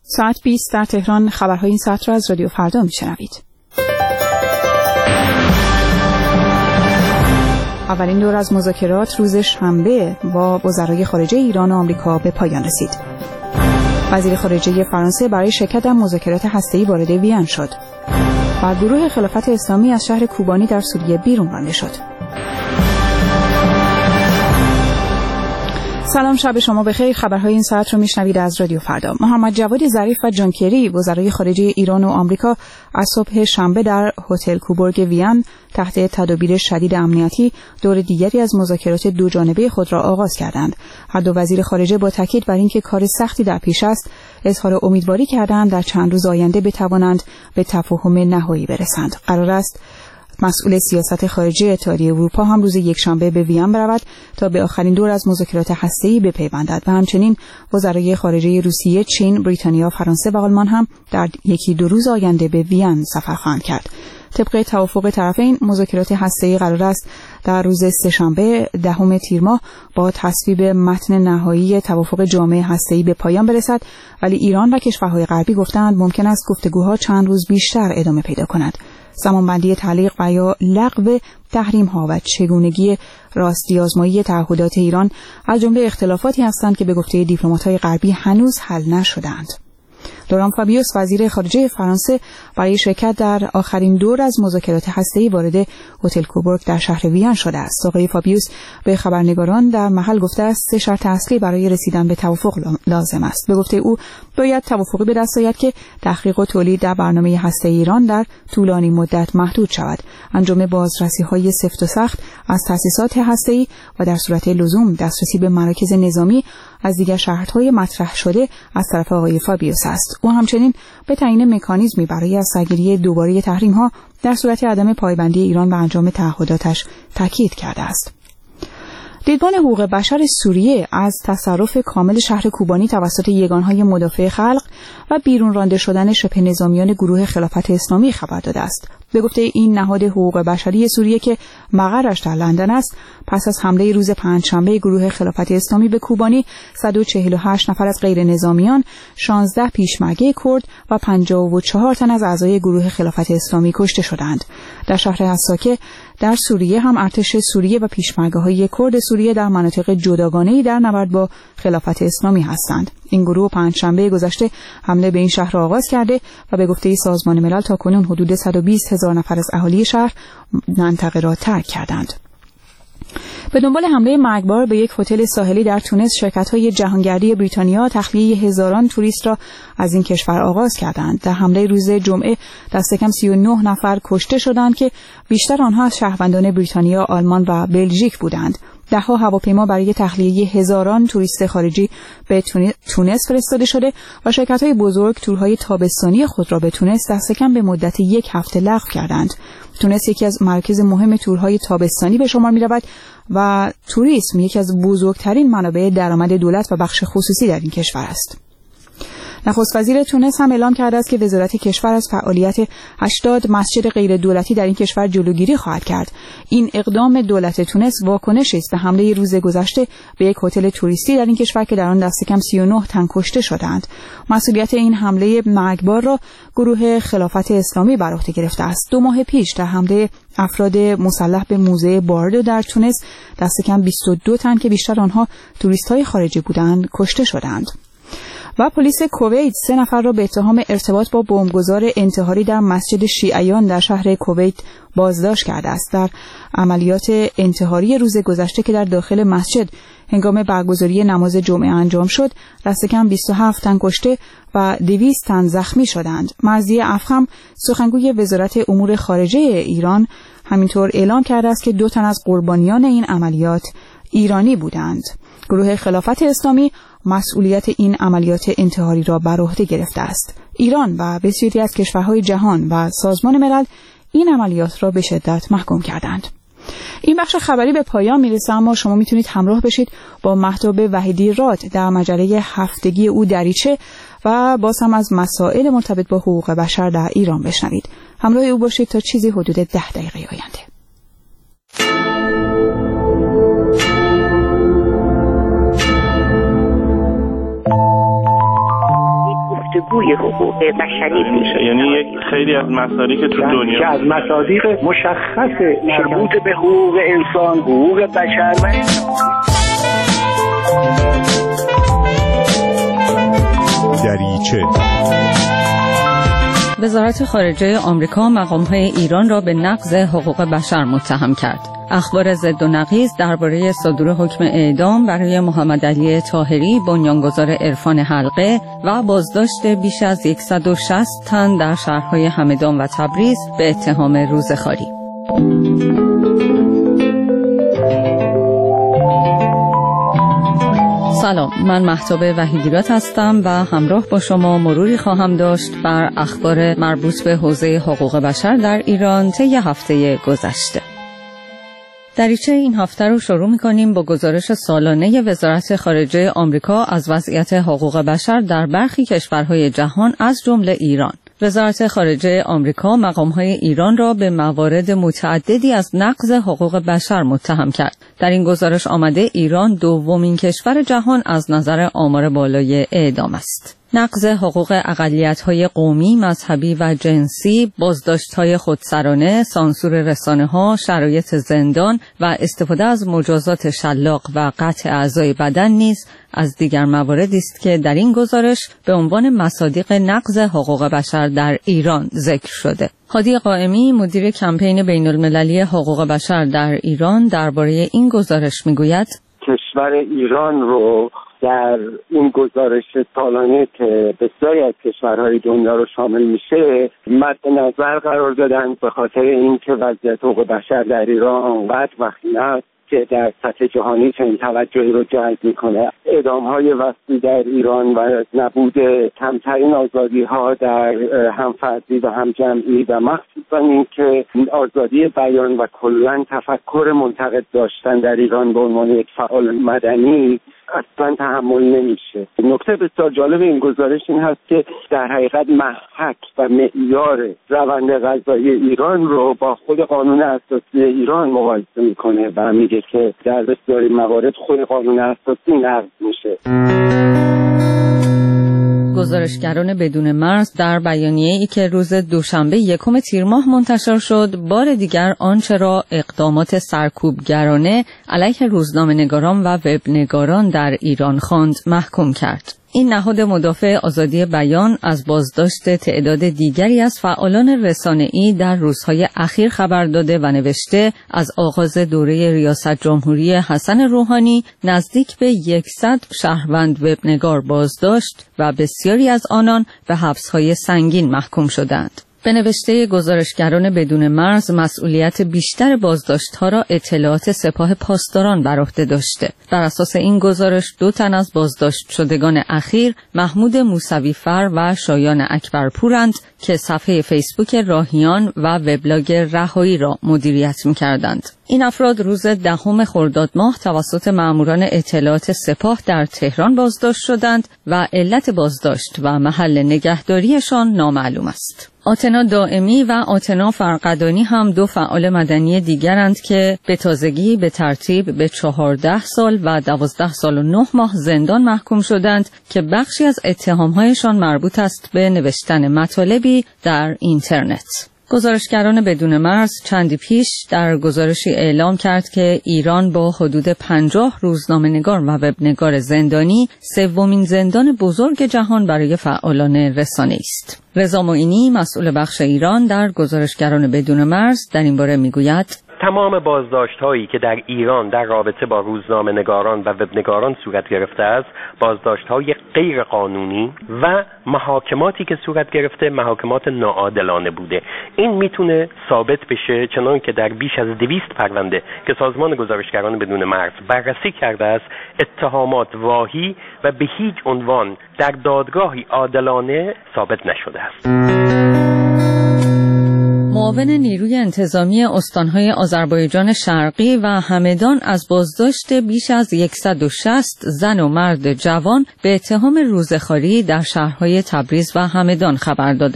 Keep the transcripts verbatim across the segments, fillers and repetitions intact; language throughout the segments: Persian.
ساعت بیست در تهران. خبرهای این ساعت را از رادیو فردا میشنوید. اولین دور از مذاکرات روز شنبه با وزرای خارجه ایران و آمریکا به پایان رسید. وزیر خارجه فرانسه برای شرکت در مذاکرات هسته‌ای وارد وین شد. و گروه خلافت اسلامی از شهر کوبانی در سوریه بیرون رانده شد. سلام، شب شما بخیر. خبرهای این ساعت رو میشنوید از رادیو فردا. محمد جواد ظریف و جان کری وزرای خارجه ایران و آمریکا از صبح شنبه در هتل کوبورگ وین تحت تدابیر شدید امنیتی دور دیگری از مذاکرات دو جانبه خود را آغاز کردند. هر دو وزیر خارجه با تاکید بر اینکه کار سختی در پیش است، اظهار امیدواری کردند در چند روز آینده بتوانند به تفاهم نهایی برسند. قرار است مسئول سیاست خارجه اتحادیه اروپا هم روز یکشنبه به وین برود تا به آخرین دور از مذاکرات هسته‌ای بپیوندد و همچنین وزرای خارجه روسیه، چین، بریتانیا، فرانسه و آلمان هم در یکی دو روز آینده به وین سفر خواهند کرد. طبق توافق طرفین مذاکرات هسته‌ای قرار است در روز سه‌شنبه دهم تیر ماه با تصویب متن نهایی توافق جامع هسته‌ای به پایان برسد، ولی ایران و کشورهای غربی گفتند ممکن است گفتگوها چند روز بیشتر ادامه پیدا کند. زمانبندی تعلیق و یا لغو تحریم‌ها و چگونگی راستی‌آزمایی تعهدات ایران از جمله اختلافاتی هستند که به گفته دیپلمات‌های غربی هنوز حل نشدند. لوران فابیوس وزیر خارجه فرانسه برای شرکت در آخرین دور از مذاکرات هسته‌ای وارد هتل کوبورگ در شهر وین شده است. آقای فابیوس به خبرنگاران در محل گفته است سه شرط اصلی برای رسیدن به توافق لازم است. به گفته او باید توافقی به دست آید که تحقیق و تولید در برنامه هسته‌ای ایران در طولانی مدت محدود شود، انجام بازرسی‌های سفت و سخت از تأسیسات هسته‌ای و در صورت لزوم دسترسی به مراکز نظامی از دیگر شرط‌های مطرح شده از طرف آقای فابیوس است. او همچنین به تعیین مکانیزمی برای از سرگیری دوباره تحریم‌ها در صورت عدم پایبندی ایران به انجام تعهداتش تاکید کرده است. دیدبان حقوق بشر سوریه از تصرف کامل شهر کوبانی توسط یگانهای مدافع خلق و بیرون رانده شدن شبه نظامیان گروه خلافت اسلامی خبر داده است. به گفته این نهاد حقوق بشری سوریه که مقرش در لندن است، پس از حمله روز پنجشنبه گروه خلافت اسلامی به کوبانی، صد و چهل و هشت نفر از غیر نظامیان، شانزده پیشمرگه کرد و پنجاه و چهار تن از اعضای گروه خلافت اسلامی کشته شدند. در شهر حساکه در سوریه هم ارتش سوریه و پیشمرگه‌های کرد سوریه در مناطق جداگانه‌ای در نبرد با خلافت اسلامی هستند. این گروه پنجشنبه گذشته حمله به این شهر را آغاز کرده و به گفته سازمان ملل تاکنون حدود صد و بیست هزار نفر از اهالی شهر منطقه را ترک کردند. به دنبال حمله مرگبار به یک هتل ساحلی در تونس، شرکت‌های جهانگردی بریتانیا تخلیه هزاران توریست را از این کشور آغاز کردند. در حمله روز جمعه دست کم سی و نه نفر کشته شدند که بیشتر آنها از شهروندان بریتانیا، آلمان و بلژیک بودند. ده‌ها هواپیما برای تخلیه هزاران توریست خارجی به تونس فرستاده شده و شرکت‌های بزرگ تورهای تابستانی خود را به تونس دست کم به مدت یک هفته لغو کردند. تونس یکی از مراکز مهم تورهای تابستانی به شمار می‌رود و توریسم یکی از بزرگترین منابع درآمد دولت و بخش خصوصی در این کشور است. نخست وزیر تونس هم اعلام کرده است که وزارت کشور از فعالیت هشتاد مسجد غیر دولتی در این کشور جلوگیری خواهد کرد. این اقدام دولت تونس واکنشی است به حمله روز گذشته به یک هتل توریستی در این کشور که در آن دست کم سی و نه تن کشته شدند. مسئولیت این حمله مرگبار را گروه خلافت اسلامی بر عهده گرفته است. دو ماه پیش در حمله افراد مسلح به موزه باردو در تونس دست کم بیست و دو تن که بیشتر آنها توریست‌های خارجی بودند کشته شدند. و پلیس کویت سه نفر را به اتهام ارتباط با بمبگذار انتحاری در مسجد شیعیان در شهر کویت بازداشت کرده است. در عملیات انتحاری روز گذشته که در داخل مسجد هنگام برگزاری نماز جمعه انجام شد، دست کم بیست و هفت تن کشته و دویست تن زخمی شدند. مرضیه افخم سخنگوی وزارت امور خارجه ایران همینطور اعلام کرده است که دو تن از قربانیان این عملیات ایرانی بودند. گروه خلافت اسلامی مسئولیت این عملیات انتحاری را بر عهده گرفته است. ایران و بسیاری از کشورهای جهان و سازمان ملل این عملیات را به شدت محکوم کردند. این بخش خبری به پایان میرسه، اما شما میتونید همراه بشید با مهتاب وحیدی راد در مجله هفتگی او دریچه و باز هم از مسائل مرتبط با حقوق بشر در ایران بشنوید. همراه او باشید تا چیزی حدود ده دقیقه آینده. گفتگوی حقوق بشری میشه. یعنی یک خیلی از مصادیق که تو دنیا که از مصادیق مشخص مربوط به حقوق انسان، حقوق بشر و دریچه. وزارت خارجه آمریکا مقام‌های ایران را به نقض حقوق بشر متهم کرد. اخبار ضد و نقیض درباره صدور حکم اعدام برای محمد علی طاهری بنیانگذار عرفان حلقه و بازداشت بیش از صد و شصت تن در شهرهای همدان و تبریز به اتهام روزخواری. سلام، من مهتاب وحیدیرات هستم و همراه با شما مروری خواهم داشت بر اخبار مربوط به حوزه حقوق بشر در ایران طی هفته گذشته. دریچه این هفته رو شروع می‌کنیم با گزارش سالانه وزارت خارجه آمریکا از وضعیت حقوق بشر در برخی کشورهای جهان از جمله ایران. وزارت خارجه آمریکا مقام‌های ایران را به موارد متعددی از نقض حقوق بشر متهم کرد. در این گزارش آمده ایران دومین کشور جهان از نظر آمار بالای اعدام است. نقض حقوق اقلیت‌های قومی، مذهبی و جنسی، بازداشت‌های خودسرانه، سانسور رسانه‌ها، شرایط زندان و استفاده از مجازات شلاق و قطع اعضای بدن نیز از دیگر مواردی است که در این گزارش به عنوان مصادیق نقض حقوق بشر در ایران ذکر شده. هادی قائمی، مدیر کمپین بین‌المللی حقوق بشر در ایران، درباره این گزارش می‌گوید: کشور ایران رو در این گزارش سالانه که بسیاری از کشورهای دنیا رو شامل میشه مد نظر قرار دادن به خاطر اینکه وضعیت حقوق بشر در ایران آنقدر وخیم است که در سطح جهانی چنین توجهی رو جلب میکنه. اعدام‌های وسیع در ایران و نبود کمترین آزادی‌ها در هم فردی و هم جمعی و مخصوصا اینکه آزادی بیان و کلاً تفکر منتقد داشتن در ایران به عنوان یک فعال مدنی اصلا تحمل نمیشه. نکته بسیار جالب این گزارش این هست که در حقیقت محک و معیار روند قضایی ایران رو با خود قانون اساسی ایران مقایسه میکنه و میگه که در بسیاری موارد خود قانون اساسی نقض میشه. گزارشگران بدون مرز در بیانیه‌ای که روز دوشنبه یکم تیر ماه منتشر شد، بار دیگر آنچه را اقدامات سرکوبگرانه علیه روزنامه‌نگاران و وبنگاران در ایران خواند محکوم کرد. این نهاد مدافع آزادی بیان از بازداشت تعداد دیگری از فعالان رسانه‌ای در روزهای اخیر خبر داده و نوشته از آغاز دوره ریاست جمهوری حسن روحانی نزدیک به صد شهروند وبنگار بازداشت و بسیاری از آنان به حبس‌های سنگین محکوم شدند. به نوشته گزارشگران بدون مرز، مسئولیت بیشتر بازداشت‌ها را اطلاعات سپاه پاسداران بر عهده داشته. بر اساس این گزارش دو تن از بازداشت شدگان اخیر محمود موسوی‌فر و شایان اکبرپورند که صفحه فیسبوک راهیان و وبلاگ رهایی را مدیریت می‌کردند. این افراد روز دهم خرداد ماه توسط ماموران اطلاعات سپاه در تهران بازداشت شدند و علت بازداشت و محل نگهداریشان نامعلوم است. آتنا دائمی و آتنا فرقدانی هم دو فعال مدنی دیگرند که به تازگی به ترتیب به چهارده سال و دوازده سال و نه ماه زندان محکوم شدند که بخشی از اتهام‌هایشان مربوط است به نوشتن مطالبی در اینترنت. گزارشگران بدون مرز چندی پیش در گزارشی اعلام کرد که ایران با حدود پنجاه روزنامه‌نگار و وبنگار زندانی سومین زندان بزرگ جهان برای فعالان رسانه‌ای است. رضا معینی، مسئول بخش ایران در گزارشگران بدون مرز، در این باره میگوید: تمام بازداشت‌هایی که در ایران در رابطه با روزنامه‌نگاران و وبنگاران صورت گرفته است، بازداشت‌های غیر قانونی و محاکماتی که صورت گرفته محاکمات ناعادلانه بوده. این میتونه ثابت بشه چنان که در بیش از دویست پرونده که سازمان گزارشگران بدون مرز بررسی کرده است، اتهامات واهی و به هیچ عنوان در دادگاهی عادلانه ثابت نشده است. معاون نیروی انتظامی استانهای آذربایجان شرقی و همدان از بازداشت بیش از صد و شصت زن و مرد جوان به اتهام روزخواری در شهرهای تبریز و همدان خبر دادند.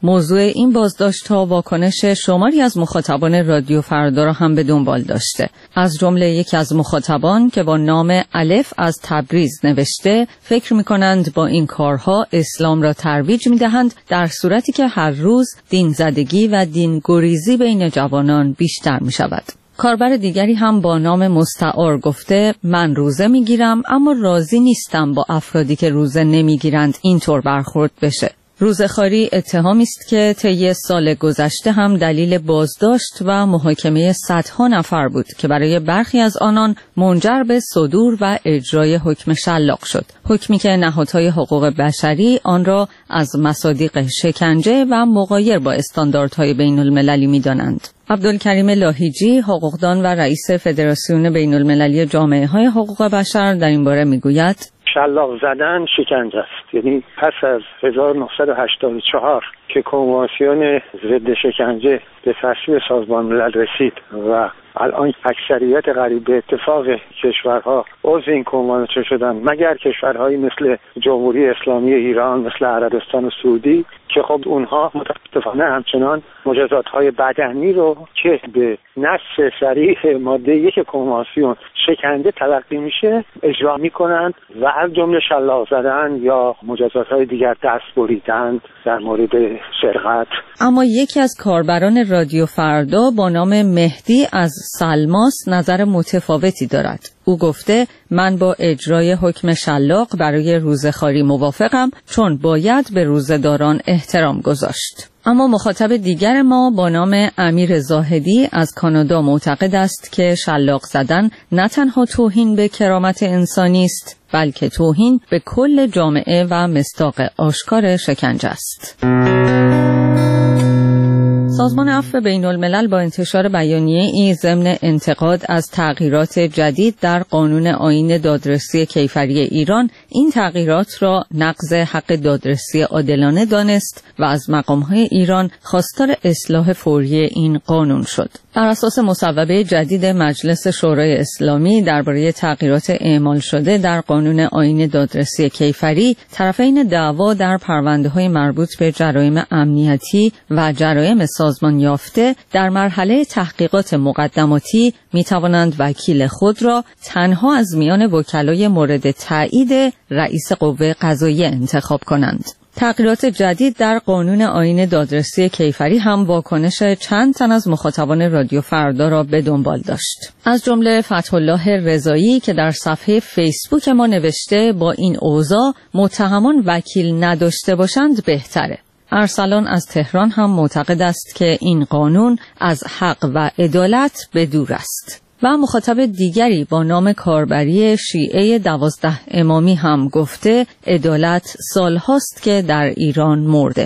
موضوع این بازداشت‌ها واکنش شماری از مخاطبان رادیو فردا را هم به دنبال داشته. از جمله یکی از مخاطبان که با نام الف از تبریز نوشته، فکر می‌کنند با این کارها اسلام را ترویج می‌دهند، در صورتی که هر روز دین زدگی و دین گریزی بین جوانان بیشتر می‌شود. کاربر دیگری هم با نام مستعار گفته، من روزه میگیرم اما راضی نیستم با افرادی که روزه نمیگیرند اینطور برخورد بشه. روزه‌خواری اتهامی است که طی سال گذشته هم دلیل بازداشت و محاکمه صدها نفر بود که برای برخی از آنان منجر به صدور و اجرای حکم شلاق شد. حکمی که نهادهای حقوق بشری آن را از مصادیق شکنجه و مغایر با استانداردهای بین المللی می‌دانند. عبدالکریم لاهیجی، حقوقدان و رئیس فدراسیون بین المللی جامعه های حقوق بشر در این باره میگوید شلاق زدن شکنجه است. یعنی پس از هزار و نهصد و هشتاد و چهار که کنوانسیون ضد شکنجه به تصویب سازمان ملل رسید و الان اکثریت قریب به اتفاق کشورها عضو این کنوانسیون شدن، مگر کشورهایی مثل جمهوری اسلامی ایران، مثل عربستان سعودی که خب اونها متاسفانه همچنان مجازات‌های بدنی رو که به نص صریح ماده یک کنوانسیون شکنجه تلقی میشه اجرا میکنند و از جمله شلاق زدن یا مجازات‌های دیگر، دست بریدن در مورد سرقت. اما یکی از کاربران رادیو فردا با نام مهدی از سلماس نظر متفاوتی دارد. او گفته، من با اجرای حکم شلاق برای روزه‌خواری موافقم، چون باید به روزه‌داران احترام گذاشت. اما مخاطب دیگر ما با نام امیر زاهدی از کانادا معتقد است که شلاق زدن نه تنها توهین به کرامت انسانی است، بلکه توهین به کل جامعه و مصداق آشکار شکنجه است. سازمان عفو بین الملل با انتشار بیانیه ای ضمن انتقاد از تغییرات جدید در قانون آیین دادرسی کیفری ایران، این تغییرات را نقض حق دادرسی عادلانه دانست و از مقام‌های ایران خواستار اصلاح فوری این قانون شد. بر اساس مصوبه جدید مجلس شورای اسلامی درباره تغییرات اعمال شده در قانون آیین دادرسی کیفری، طرفین دعوا در پرونده‌های مربوط به جرایم امنیتی و جرایم سازمان یافته در مرحله تحقیقات مقدماتی می توانند وکیل خود را تنها از میان وکلای مورد تایید رئیس قوه قضاییه انتخاب کنند. تغییرات جدید در قانون آیین دادرسی کیفری هم واکنش چند تن از مخاطبان رادیو فردا را به دنبال داشت. از جمله فتح الله رضایی که در صفحه فیسبوک ما نوشته، با این اوضاع متهمان وکیل نداشته باشند بهتره. ارسلان از تهران هم معتقد است که این قانون از حق و عدالت به دور است. و مخاطب دیگری با نام کاربری شیعه دوازده امامی هم گفته، عدالت سالهاست که در ایران مرده.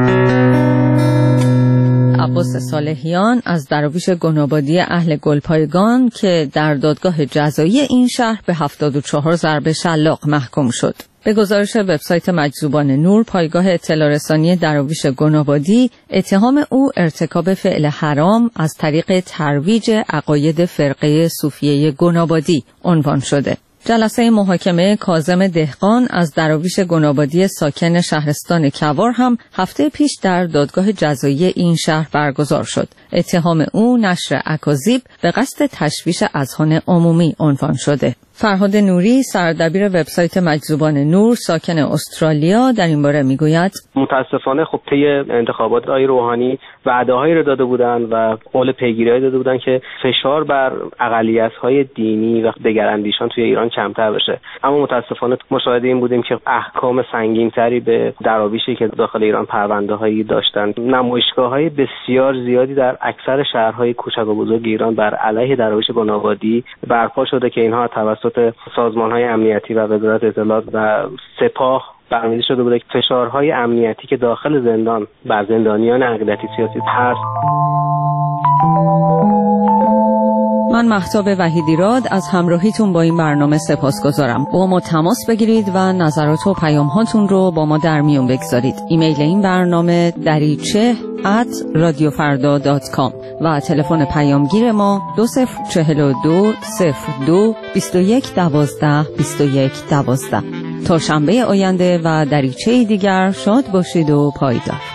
عباس صالحیان از دراویش گنابادی اهل گلپایگان که در دادگاه جزایی این شهر به هفتاد و چهار ضربه شلاق محکوم شد. به گزارش وبسایت مجذوبان نور، پایگاه اطلاع رسانی دراویش گنابادی اتهام او ارتکاب فعل حرام از طریق ترویج عقاید فرقه صوفیه گنابادی عنوان شده. جلسه محاکمه کاظم دهقان از دراویش گنابادی ساکن شهرستان کوار هم هفته پیش در دادگاه جزایی این شهر برگزار شد. اتهام او نشر اکاذیب به قصد تشویش اذهان عمومی عنوان شده. فرهاد نوری، سردبیر وبسایت مجذوبان نور ساکن استرالیا، در این باره میگوید متاسفانه خب طی انتخابات آقای روحانی وعده‌هایی رو داده بودن و قول پیگیری‌هایی داده بودن که فشار بر اقلیت‌های دینی و دگراندیشان توی ایران کمتر بشه، اما متاسفانه مشاهده این بودیم که احکام سنگین‌تری به دراویشی که داخل ایران پرونده‌هایی داشتن. نمایشگاه‌های بسیار زیادی در اکثر شهرهای کوچک و بزرگ ایران بر علیه دراویش گنابادی برپا شده که اینها توسط سازمان‌های امنیتی و وزارت اطلاعات و سپاه برنامه‌ریزی شده بوده که فشارهای امنیتی که داخل زندان بر زندانیان عقیدتی سیاسی هست. من مهتاب وحیدیراد از همراهیتون با این برنامه سپاسگزارم. با ما تماس بگیرید و نظرات و پیام‌هاتون رو با ما در میون بگذارید. ایمیل این برنامه دریچه ات رادیو فردا دات کام و تلفن پیامگیر ما دو صفر چهل و دو صفر دو بیست و یک دوازده بیست و یک دوازده. تا شنبه آینده و دریچه دیگر شاد باشید و پایدار.